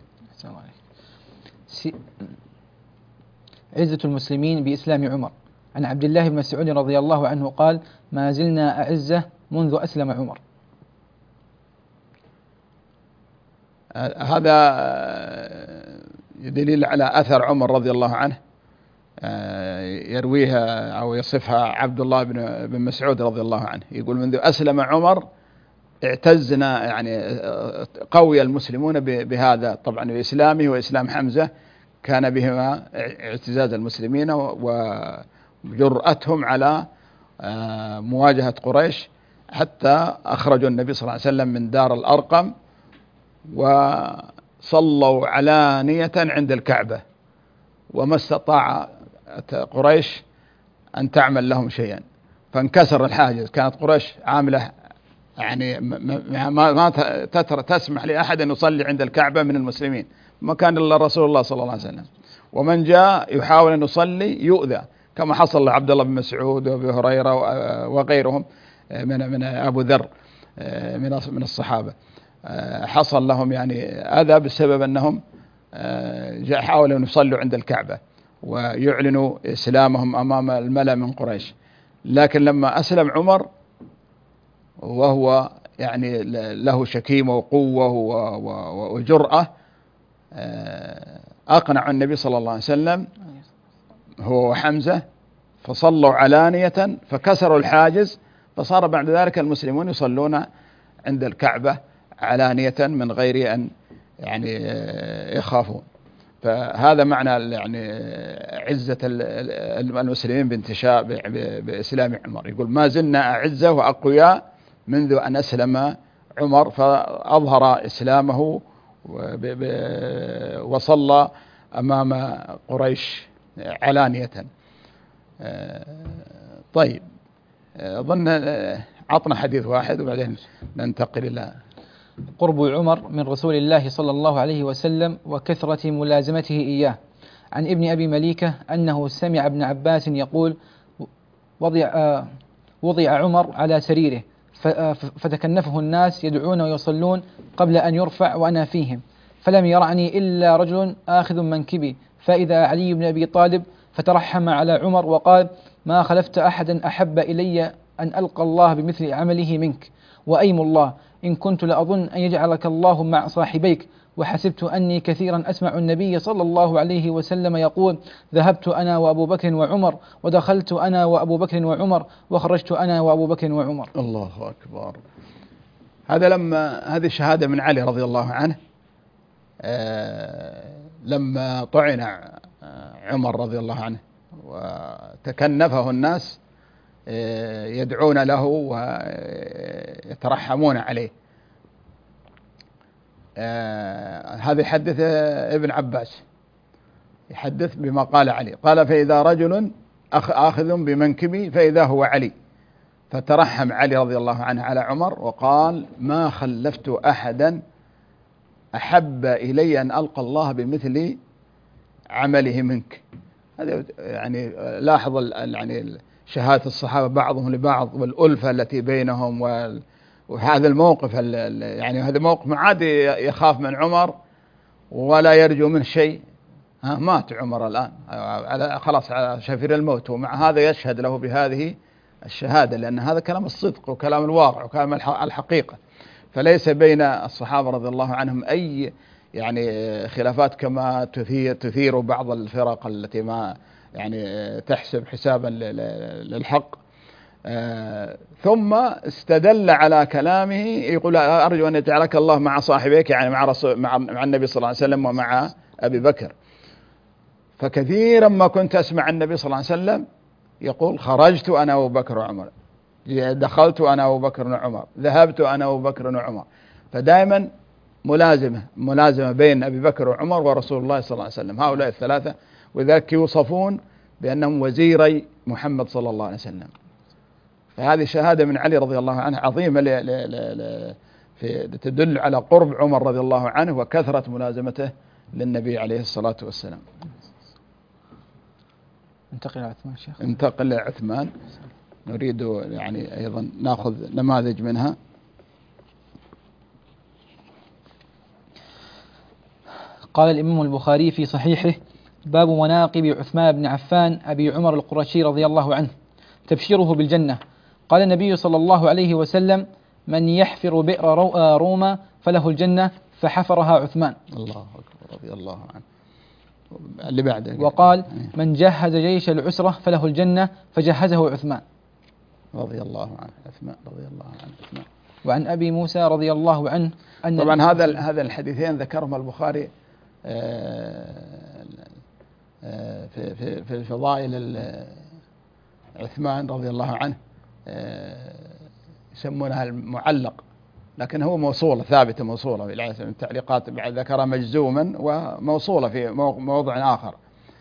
عزة المسلمين بإسلام عمر. عن عبد الله بن مسعود رضي الله عنه قال: ما زلنا أعزة منذ أسلم عمر. هذا دليل على أثر عمر رضي الله عنه، يرويها أو يصفها عبد الله بن مسعود رضي الله عنه، يقول: منذ أسلم عمر اعتزنا، يعني قوي المسلمون بهذا، طبعا بإسلامه وإسلام حمزة كان بهما اعتزاز المسلمين وجرأتهم على مواجهة قريش، حتى أخرجوا النبي صلى الله عليه وسلم من دار الأرقم وصلوا علانية عند الكعبة، وما استطاع قريش أن تعمل لهم شيئا، فانكسر الحاجز. كانت قريش عاملة يعني ما تسمح لأحد أن يصلي عند الكعبة من المسلمين، ما كان إلا رسول الله صلى الله عليه وسلم، ومن جاء يحاول أن يصلي يؤذى، كما حصل لعبد الله بن مسعود وأبي هريرة وغيرهم من أبو ذر من الصحابة، حصل لهم يعني أذى بسبب أنهم حاولوا أن يصلوا عند الكعبة ويعلنوا إسلامهم أمام الملأ من قريش. لكن لما أسلم عمر وهو يعني له شكيمة وقوة وجرأة، أقنع النبي صلى الله عليه وسلم هو وحمزة، فصلوا علانية فكسروا الحاجز، فصار بعد ذلك المسلمون يصلون عند الكعبة علانية من غير أن يعني يخافون. فهذا معنى يعني عزة المسلمين بانتشاء بإسلام عمر. يقول: ما زلنا أعزة وأقوياء منذ أن أسلم عمر، فأظهر إسلامه وصلى أمام قريش علانية. طيب، أظن عطنا حديث واحد وبعدين ننتقل إلى قرب عمر من رسول الله صلى الله عليه وسلم وكثرة ملازمته إياه. عن ابن أبي مليكة أنه سمع ابن عباس يقول: وضع عمر على سريره فتكنفه الناس يدعون ويصلون قبل أن يرفع وأنا فيهم، فلم يرعني إلا رجل آخذ منكبي، فإذا علي بن أبي طالب، فترحم على عمر وقال: ما خلفت أحدا أحب إلي أن ألقى الله بمثل عمله منك، وأيم الله إن كنت لأظن أن يجعلك الله مع صاحبيك، وحسبت أني كثيرا أسمع النبي صلى الله عليه وسلم يقول: ذهبت أنا وأبو بكر وعمر، ودخلت أنا وأبو بكر وعمر، وخرجت أنا وأبو بكر وعمر. الله أكبر. هذا هذه شهادة من علي رضي الله عنه لما طعن عمر رضي الله عنه وتكنفه الناس يدعون له ويترحمون عليه. هذا يحدث ابن عباس، يحدث بما قال علي، قال: فإذا رجل آخذ بمنكبي فإذا هو علي، فترحم علي رضي الله عنه على عمر وقال: ما خلفت أحدا أحب إلي أن ألقى الله بمثل عمله منك. هذا يعني لاحظ يعني شهادة الصحابة بعضهم لبعض والألفة التي بينهم، وهذا الموقف يعني هذا موقف ما عاد يخاف من عمر ولا يرجو منه شيء. مات عمر الآن خلاص على شفير الموت، ومع هذا يشهد له بهذه الشهادة، لأن هذا كلام الصدق وكلام الواقع وكلام الحقيقة. فليس بين الصحابة رضي الله عنهم أي يعني خلافات كما تثير بعض الفرق التي ما يعني تحسب حسابا للحق. ثم استدل على كلامه يقول: أرجو أن يجعلك الله مع صاحبيك، يعني مع النبي صلى الله عليه وسلم ومع أبي بكر. فكثيرا ما كنت أسمع النبي صلى الله عليه وسلم يقول خرجت أنا وأبو بكر وعمر، دخلت أنا وأبو بكر وعمر، ذهبت أنا وأبو بكر وعمر. فدائما ملازمة بين أبي بكر وعمر ورسول الله صلى الله عليه وسلم، هؤلاء الثلاثة، وذلك يوصفون بأنهم وزيري محمد صلى الله عليه وسلم. فهذه شهادة من علي رضي الله عنه عظيمة تدل على قرب عمر رضي الله عنه وكثرة ملازمته للنبي عليه الصلاة والسلام. انتقل إلى عثمان شيخ. انتقل إلى عثمان، نريد يعني أيضا نأخذ نماذج منها. قال الإمام البخاري في صحيحه: باب مناقب عثمان بن عفان أبي عمر القرشي رضي الله عنه، تبشيره بالجنة. قال النبي صلى الله عليه وسلم: من يحفر بئر روما فله الجنة، فحفرها عثمان. الله أكبر، رضي الله عنه. اللي بعده. وقال: من جهز جيش العسرة فله الجنة، فجهزه عثمان رضي الله عنه. عثمان رضي الله عنه عثمان. وعن أبي موسى رضي الله عنه أن طبعا هذا الحديثين ذكرهما البخاري في فضائل عثمان رضي الله عنه، يسمونها المعلق، لكن هو موصولة ثابتة، موصولة في التعليقات بعد ذكرها مجزوما وموصولة في موضع آخر.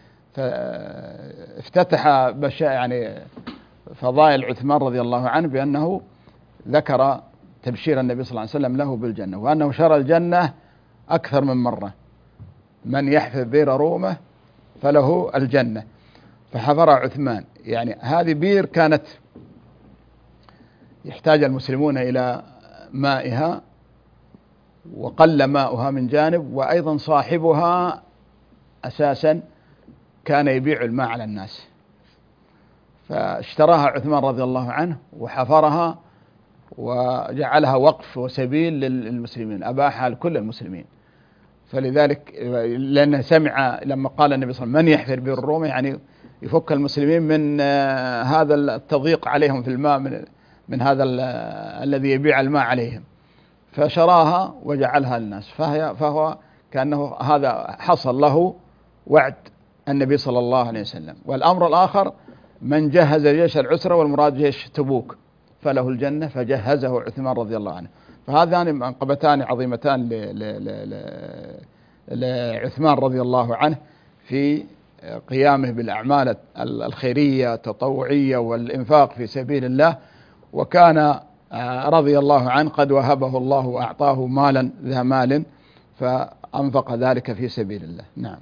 فافتتح يعني فضائل عثمان رضي الله عنه بأنه ذكر تبشير النبي صلى الله عليه وسلم له بالجنة، وأنه شرى الجنة أكثر من مرة. من يحفر بئر رومة فله الجنة، فحفر عثمان. يعني هذه بئر كانت يحتاج المسلمون إلى مائها، وقل ماؤها من جانب، وأيضا صاحبها أساسا كان يبيع الماء على الناس، فاشتراها عثمان رضي الله عنه وحفرها وجعلها وقف وسبيل للمسلمين، أباحها لكل المسلمين. فلذلك لأنه سمع لما قال النبي صلى الله عليه وسلم: من يحفر بئر روما، يعني يفك المسلمين من هذا التضييق عليهم في الماء من هذا الذي يبيع الماء عليهم، فشراها وجعلها للناس. فهو كأنه هذا حصل له وعد النبي صلى الله عليه وسلم. والأمر الآخر: من جهز جيش العسرة، والمراد جيش تبوك، فله الجنة، فجهزه عثمان رضي الله عنه. فهذان منقبتان عظيمتان لعثمان رضي الله عنه في قيامه بالأعمال الخيرية التطوعية والإنفاق في سبيل الله. وكان رضي الله عنه قد وهبه الله وأعطاه مالا ذا مال، فأنفق ذلك في سبيل الله. نعم.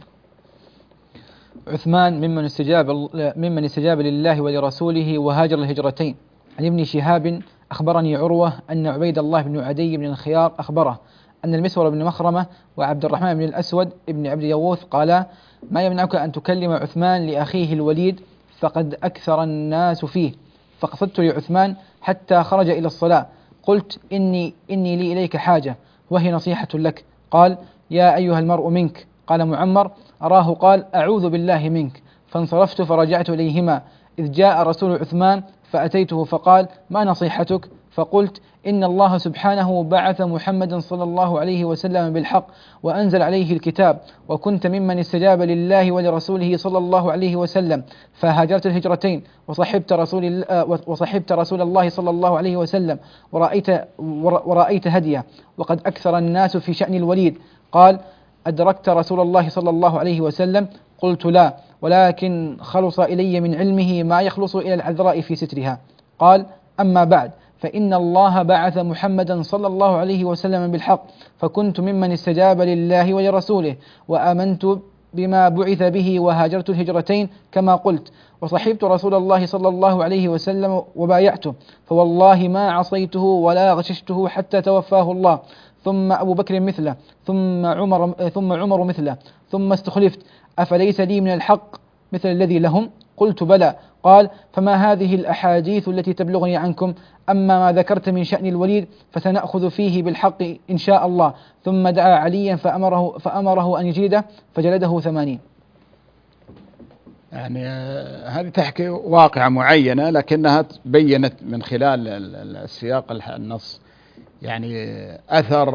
عثمان ممن استجاب لله ولرسوله وهاجر الهجرتين. عن ابن شهاب أخبرني عروة أن عبيد الله بن عدي بن الخيار أخبره أن المسور بن مخرمة وعبد الرحمن بن الأسود بن عبد يغوث قالا: ما يمنعك أن تكلم عثمان لأخيه الوليد، فقد أكثر الناس فيه. فقصدت لعثمان حتى خرج إلى الصلاة، قلت: إني لي إليك حاجة، وهي نصيحة لك. قال: يا أيها المرء منك. قال معمر: أراه قال: أعوذ بالله منك. فانصرفت فرجعت إليهما، إذ جاء رسول عثمان فأتيته فقال: ما نصيحتك؟ فقلت: إن الله سبحانه بعث محمدا صلى الله عليه وسلم بالحق وأنزل عليه الكتاب، وكنت ممن استجاب لله ولرسوله صلى الله عليه وسلم، فهاجرت الهجرتين وصحبت رسول الله صلى الله عليه وسلم ورأيت هديه، وقد أكثر الناس في شأن الوليد. قال: أدركت رسول الله صلى الله عليه وسلم؟ قلت: لا، ولكن خلص إلي من علمه ما يخلص إلى العذراء في سترها. قال: أما بعد، فإن الله بعث محمدا صلى الله عليه وسلم بالحق، فكنت ممن استجاب لله ولرسوله، وآمنت بما بعث به، وهاجرت الهجرتين كما قلت، وصحبت رسول الله صلى الله عليه وسلم وبايعته، فوالله ما عصيته ولا غششته حتى توفاه الله. ثم أبو بكر مثله، ثم عمر مثله، ثم استخلفت، أفليس لي من الحق مثل الذي لهم؟ قلت: بلى. قال: فما هذه الأحاديث التي تبلغني عنكم؟ أما ما ذكرت من شأن الوليد فسنأخذ فيه بالحق إن شاء الله. ثم دعا عليا فأمره أن يجلده، فجلده 80. يعني هذه تحكي واقعة معينة، لكنها بينت من خلال السياق النص يعني أثر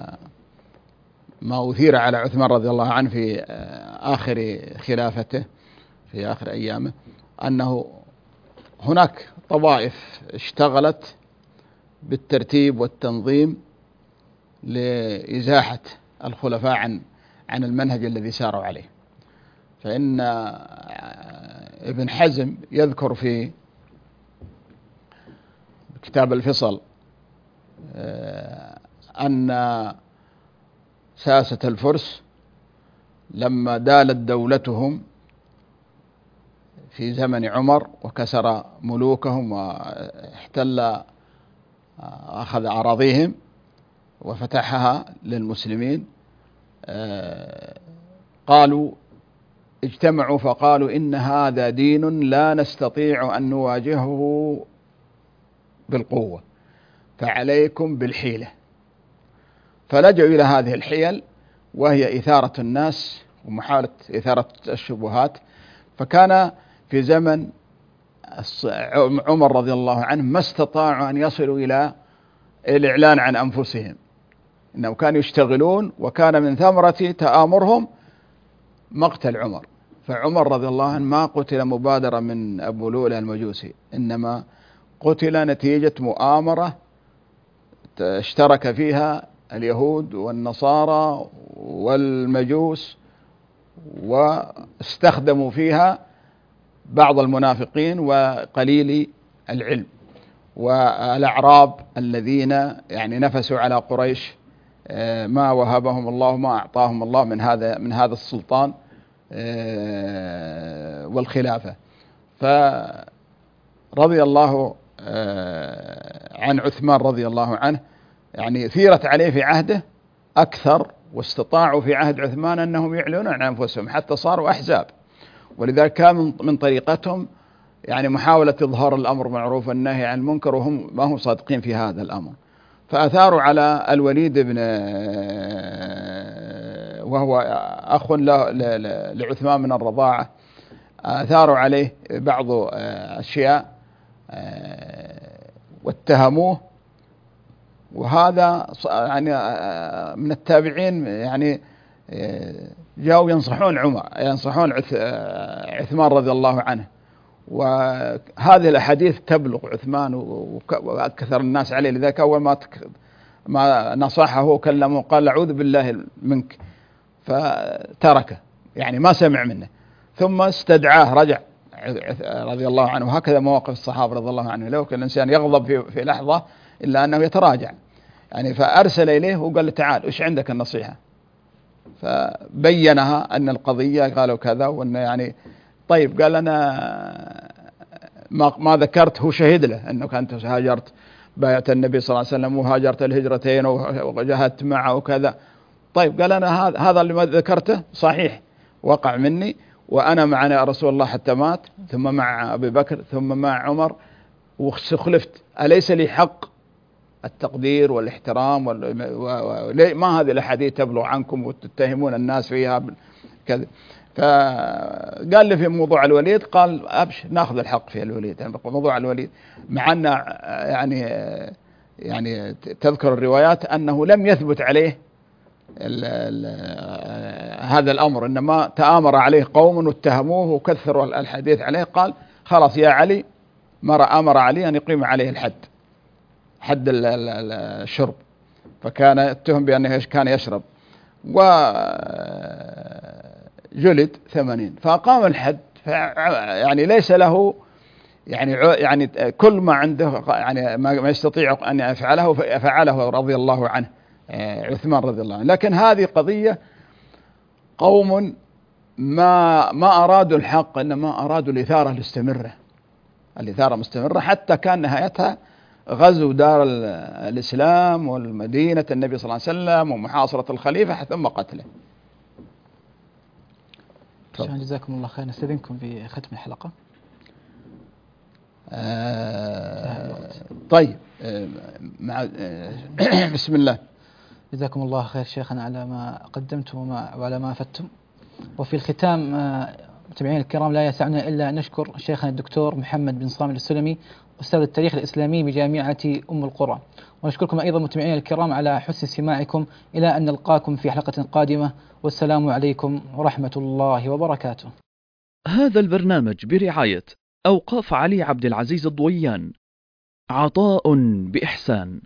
ما أثير على عثمان رضي الله عنه في آخر خلافته، في آخر أيامه، أنه هناك طوائف اشتغلت بالترتيب والتنظيم لإزاحة الخلفاء عن المنهج الذي ساروا عليه. فإن ابن حزم يذكر في كتاب الفصل أن ساسة الفرس لما دالت دولتهم في زمن عمر وكسر ملوكهم واحتل أخذ أراضيهم وفتحها للمسلمين، قالوا اجتمعوا فقالوا إن هذا دين لا نستطيع أن نواجهه بالقوة، فعليكم بالحيلة. فلجأوا إلى هذه الحيل، وهي إثارة الناس ومحاولة إثارة الشبهات. فكان في زمن عمر رضي الله عنه ما استطاعوا أن يصلوا إلى الإعلان عن أنفسهم، إنهم كانوا يشتغلون، وكان من ثمرة تآمرهم مقتل عمر. فعمر رضي الله عنه ما قتل مبادرة من أبو لؤلؤ المجوسي، إنما قتل نتيجة مؤامرة اشترك فيها اليهود والنصارى والمجوس، واستخدموا فيها بعض المنافقين وقليل العلم والأعراب الذين يعني نفسوا على قريش ما وهبهم الله ما أعطاهم الله من هذا السلطان والخلافة. فرضي الله عن عثمان رضي الله عنه، يعني ثيرت عليه في عهده أكثر، واستطاعوا في عهد عثمان أنهم يعلنون عن أنفسهم حتى صاروا أحزاب. ولذلك كان من طريقتهم يعني محاولة إظهار الأمر معروف والنهي عن المنكر، وهم ما هم صادقين في هذا الأمر. فأثاروا على الوليد بن وهو أخ لعثمان من الرضاعة، أثاروا عليه بعض أشياء واتهموه. وهذا يعني من التابعين يعني جاءوا ينصحون عثمان رضي الله عنه، وهذه الأحاديث تبلغ عثمان وأكثر الناس عليه. لذلك أول ما نصحه وكلمه قال أعوذ بالله منك، فتركه يعني ما سمع منه. ثم استدعاه رجع رضي الله عنه. وهكذا مواقف الصحابة رضي الله عنه، لو كان الإنسان يغضب في لحظة إلا أنه يتراجع يعني. فأرسل إليه وقال له تعال إيش عندك النصيحة، فبينها أن القضية قالوا كذا وأن يعني طيب. قال أنا ما ذكرت، هو شهد له أنه كنت هاجرت بايعت النبي صلى الله عليه وسلم وهاجرت الهجرتين وجاهدت معه وكذا. طيب قال أنا هذا اللي ما ذكرته صحيح وقع مني، وأنا مع رسول الله حتى مات، ثم مع أبي بكر، ثم مع عمر، واستخلفت. أليس لي حق التقدير والاحترام ما هذه الأحاديث تبلغ عنكم وتتهمون الناس فيها كذا؟ فقال لي في موضوع الوليد، قال أبشر ناخذ الحق في الوليد. يعني موضوع الوليد مع أن يعني تذكر الروايات أنه لم يثبت عليه هذا الأمر، إنما تآمر عليه قوم واتهموه وكثروا الحديث عليه. قال خلاص يا علي، أمر علي أن يقيم عليه حد الشرب، فكان اتهم بأنه كان يشرب، وجلد 80. فأقام الحد. يعني ليس له يعني كل ما عنده يعني ما يستطيع أن يفعله فعله رضي الله عنه عثمان رضي الله عنه. لكن هذه قضية قوم ما أرادوا الحق، إنما أرادوا الإثارة مستمرة حتى كان نهايتها غزو دار الإسلام والمدينة النبي صلى الله عليه وسلم ومحاصرة الخليفة ثم قتله. جزاكم الله خير. نستأذنكم بختم الحلقة. طيب بسم الله. جزاكم الله خير شيخنا على ما قدمتم وعلى ما أفدتم. وفي الختام متابعين الكرام، لا يسعنا إلا أن نشكر شيخنا الدكتور محمد بن صامد السلمي أستاذ التاريخ الإسلامي بجامعة أم القرى. ونشكركم أيضا متابعين الكرام على حسن استماعكم. إلى أن نلقاكم في حلقة قادمة، والسلام عليكم ورحمة الله وبركاته. هذا البرنامج برعاية أوقاف علي عبد العزيز الضويان. عطاء بإحسان.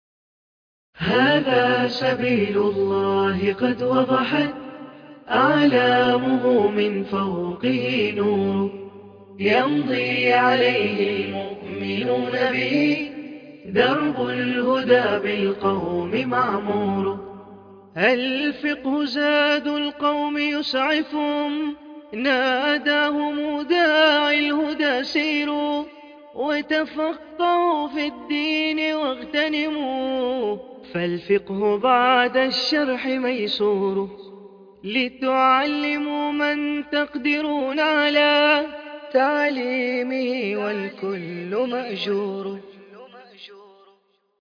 هذا سبيل الله قد وضحت أعلامه من فوقه نور، يمضي عليه المؤمنون به، درب الهدى بالقوم معمور. الفقه زاد القوم يسعفهم، ناداهم داعي الهدى سيروا، وتفقهوا في الدين واغتنموا، فالفقه بعد الشرح ميسور. لتعلموا من تقدرون على تعليمه والكل مأجور.